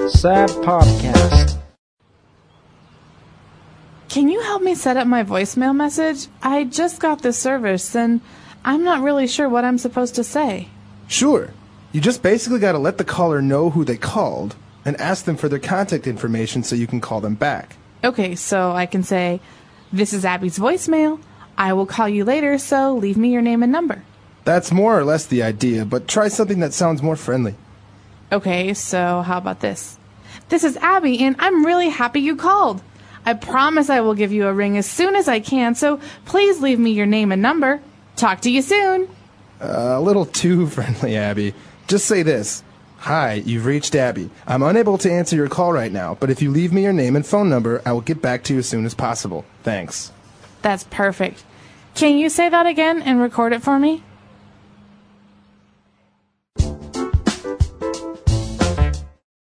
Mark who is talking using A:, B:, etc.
A: Sad Podcast.
B: Can you help me set up my voicemail message? I just got this service, and I'm not really sure what I'm supposed to say.
C: Sure. You just basically got to let the caller know who they called and ask them for their contact information so you can call them back.
B: Okay, so I can say, "This is Abby's voicemail. I will call you later, so leave me your name and number."
C: That's more or less the idea, but try something that sounds more friendly.
B: Okay, so how about this? "This is Abby, and I'm really happy you called. I promise I will give you a ring as soon as I can, so please leave me your name and number. Talk to you soon."
C: A little too friendly, Abby. Just say this. "Hi, you've reached Abby. I'm unable to answer your call right now, but if you leave me your name and phone number, I will get back to you as soon as possible. Thanks."
B: That's perfect. Can you say that again and record it for me?